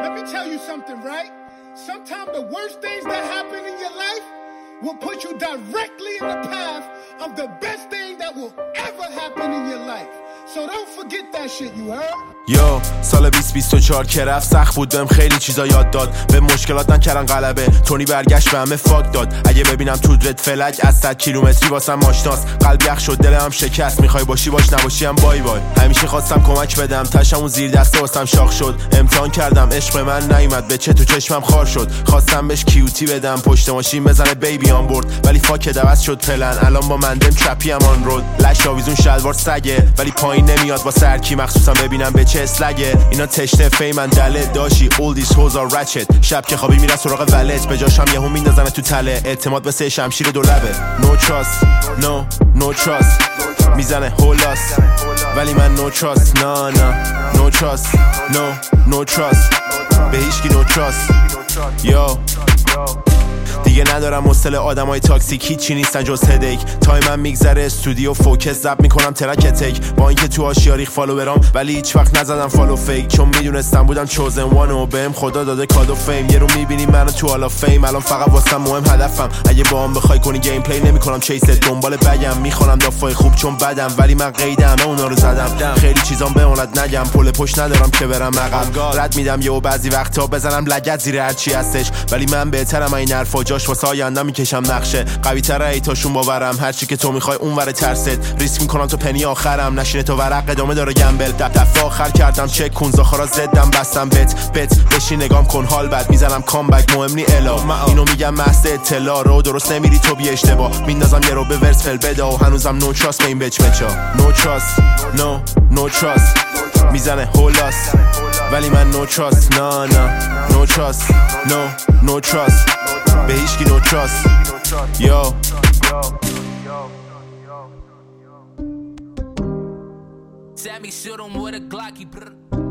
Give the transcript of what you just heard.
Let me tell you something, right? Sometimes the worst things that happen in your life will put you directly in the path of the best thing that will ever happen in your life. So don't forget that shit, you heard? یا سال 2024 که رفت سخت بود بهم خیلی چیزا یاد داد به مشکلات نکردن غلبه تونی برگشت به همه فاک داد اگه ببینم تو رد فلک از 100 کیلومتری واسم آشناس قلب یخ شد دلم شکست میخوای باشی باش نباشی هم بای بای همیشه خواستم کمک بدم تشم اون زیر دسته واسم شاخ شد امتحان کردم عشق من نیومد به چه تو چشمم خار شد خواستم بهش کیوتی بدم پشت ماشین بزنه بیبی آن برد ولی فاک دوست شد پلن الان با مندم چپی ام آن رود لش آویزون شلوار سگه ولی پایین نمیاد با سرکی مخصوصا ببینم به چه اسلگه اینا تشنه فیمن دله داشی all these hoes are ratchet شب که خوابی میره سراغ ولت به جاش هم یهو میندازنه تو تله اعتماد مثل شمشیر دو لبه no trust no trust میزنه هولاس ولی من no trust no trust no trust به هیچکی no trust yo دیگه ندارم مستل آدمای تاکسیک هیچی نیستن جز هدیک تایمم میگذره استودیو فوکس زب میکنم ترک تک با اینکه تو آشیاریخ فالوورام ولی هیچ وقت نزدم فالو فیک چون میدونستم بودم چوزن وان و بهم خدا داده کادو فیم یه رو میبینی منو تو حالا فیم الان فقط واسم مهم هدفم اگه با هم بخوای کنی گیم پلی نمیکنم چیس دنبال بگم میخونم دافای خوب چون بدم ولی من قید همه اونا رو زدم خیلی چیزام بماند نگم پل پشت ندارم که برم عقب رد میدم یهو بعضی وقتا بزنم لگد زیر هر چی هستش ولی من بهترم این حرفا جاش واسه آینده میکشم نقشه قوی تره ایتاشون باورم هرچی که تو میخوای اونور ترست ریسک میکنم تو پنی آخرم نشینه تو ورق ادامه داره گمبل دفعه آخر کردم چک کن زاخارا زدم بستم بت بشین نگام کن حال بد میزنم کامبک مهم نی الا اینو میگم محض اطلاع رو درست نمیری تو بی اشتباه میندازم یه رو به ورس فل بده و هنوزم نو تراست به این بچ مچا no trust میزنه هولاس ولی من no trust no trust no trust به هیچکی no trust yo Sammy shoot him with a Glocky